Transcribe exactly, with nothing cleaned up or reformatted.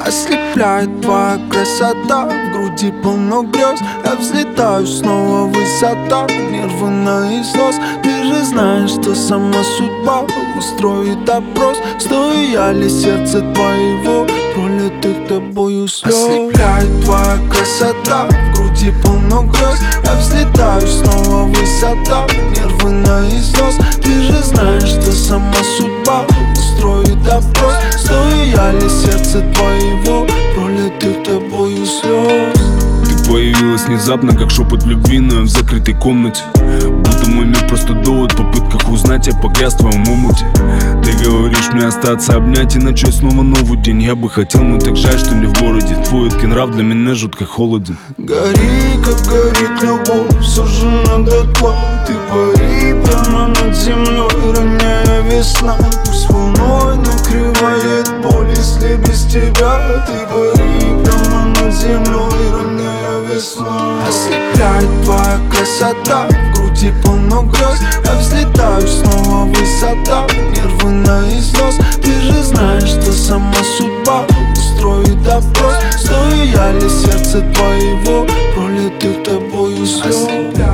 Ослепляет твоя красота, в груди полно грез. Я взлетаю снова высота, нервы на износ. Ты же знаешь, что сама судьба устроит опрос. Стоя ли сердце твоего, пролитых тобою слез. Ослепляет твоя красота, в груди полно грез. Я взлетаю снова высота, нервы на износ. Ты же знаешь, что сама судьба устроит опрос. Стоя ли сердце твоего, пролитых тобою слез. Ты появилась внезапно, как шепот любви, но я в закрытой комнате. Будто мой мир просто довод в попытках узнать, я погряз в твоем омуте. Ты говоришь мне остаться, обнять и начать снова новый день. Я бы хотел, но так жаль, что не в городе. Твой эткин нрав для меня жутко холоден. Гори, как горит любовь, все же надо тла. Ты пари прямо над землей, роняя весна. Пусть волной накрывает боль, если без тебя. Ты пари прямо над землей, роняя весна. Ослепляет твоя красота, в груди полно грез. Я взлетаю снова высота, нервы на износ. Ты же знаешь, что сама судьба устроит опрос. Стоя ли сердце твоего, пролитых тобою слез.